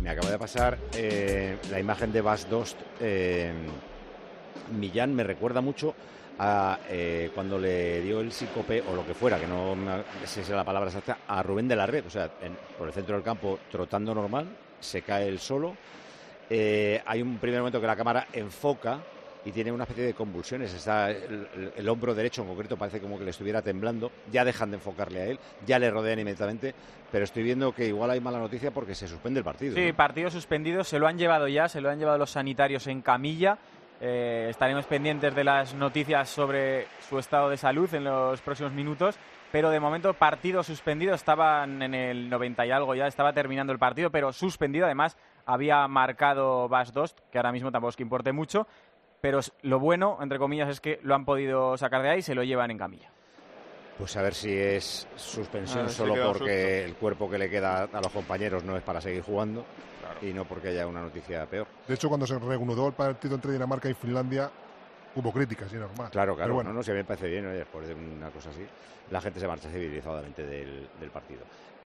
Me acaba de pasar la imagen de Bas Dost. Millán me recuerda mucho a cuando le dio el síncope o lo que fuera, que no sé si es la palabra exacta, a Rubén de la Red. O sea, por el centro del campo, trotando normal, se cae él solo. Hay un primer momento que la cámara enfoca y tiene una especie de convulsiones. Está el hombro derecho en concreto, parece como que le estuviera temblando. Ya dejan de enfocarle a él, ya le rodean inmediatamente, pero estoy viendo que igual hay mala noticia porque se suspende el partido. Sí, ¿no? Partido suspendido, se lo han llevado ya, se lo han llevado los sanitarios en camilla. Estaremos pendientes de las noticias sobre su estado de salud en los próximos minutos, pero de momento partido suspendido. Estaban en el 90 y algo ya, estaba terminando el partido, pero suspendido. Además había marcado Bas Dost, que ahora mismo tampoco es que importe mucho, pero lo bueno, entre comillas, es que lo han podido sacar de ahí y se lo llevan en camilla. Pues a ver si es suspensión solo porque el cuerpo que le queda a los compañeros no es para seguir jugando, claro, y no porque haya una noticia peor. De hecho, cuando se reanudó el partido entre Dinamarca y Finlandia, hubo críticas, y normal. Claro, pero bueno. No, si a mí me parece bien, oye, después de una cosa así, la gente se marcha civilizadamente del partido.